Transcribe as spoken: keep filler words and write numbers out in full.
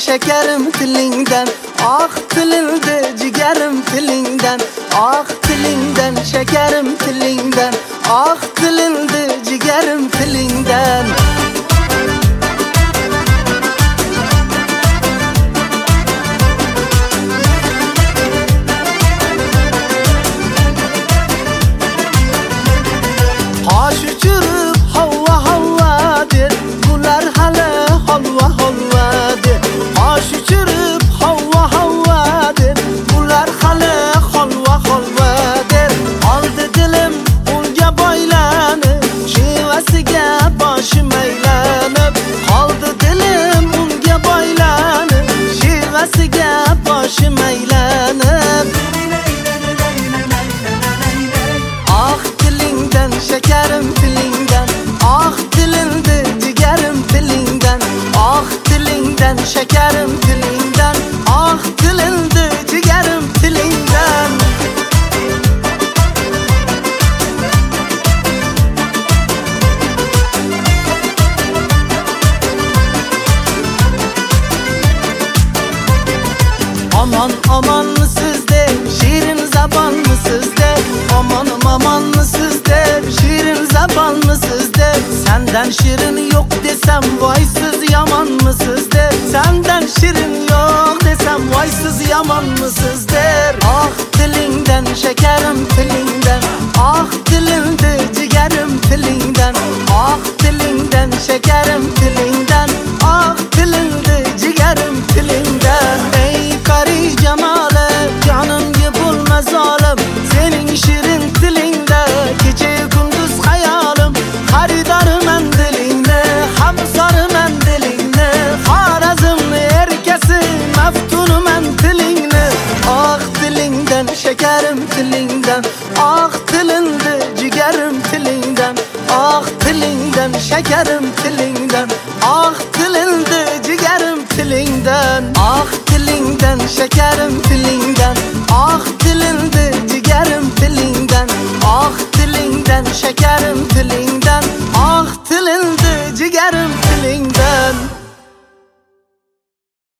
şekerim tilinden. Ah tilinde cigerim tilinden. Ah tilinden şekerim tilinden. Ah tilinde cigerim tilinden. Taş uçurup hava hava der, bular hala halva halva der. Taş uçurup hava hava der, bular hala halva halva der. Aldı dilim unga boylanıp, şivasiga boshim aylanıp. Aldı dilim unga boylanıp, şivasiga boshim aylanıp. Ah tilinden şekerim tilinden. Ah tilinde cigerim tilinden. Ah tilinden şekerim tilinden. Ah tilinde cigerim tilinden. Aman aman mı sizde şirin zaban mı sizde? Amanım aman mı sizde şirin zaban mı sizde? Senden şirin yok desem vaysız yaman mı sizde? Senden şirin yok desem vaysız yaman mı sizde? Ah tilinden şekerim tilinden. Ah tilinde cigerim tilinden. Ah tilinden şekerim tilinden. Ah tilinde cigerim tilinden. Ey kari cemale canım yıpılmaz zalim, senin şirin tilinde gece gündüz hayalim. Haridar mendilinde hamsar mendilinde, Harazım herkesi meftunu mentilinde. Ah tilinden şekerim tilinden. Ah tilinde cigerim tilinden. Ah tilinden şekerim tilinden. Ah tilinde cigerim tilinden. Ah tilinden şekerim tilinden. Ah tilinde cigerim tilinden. Ah tilinden şekerim tilinden. Ah tilinde cigerim tilinden.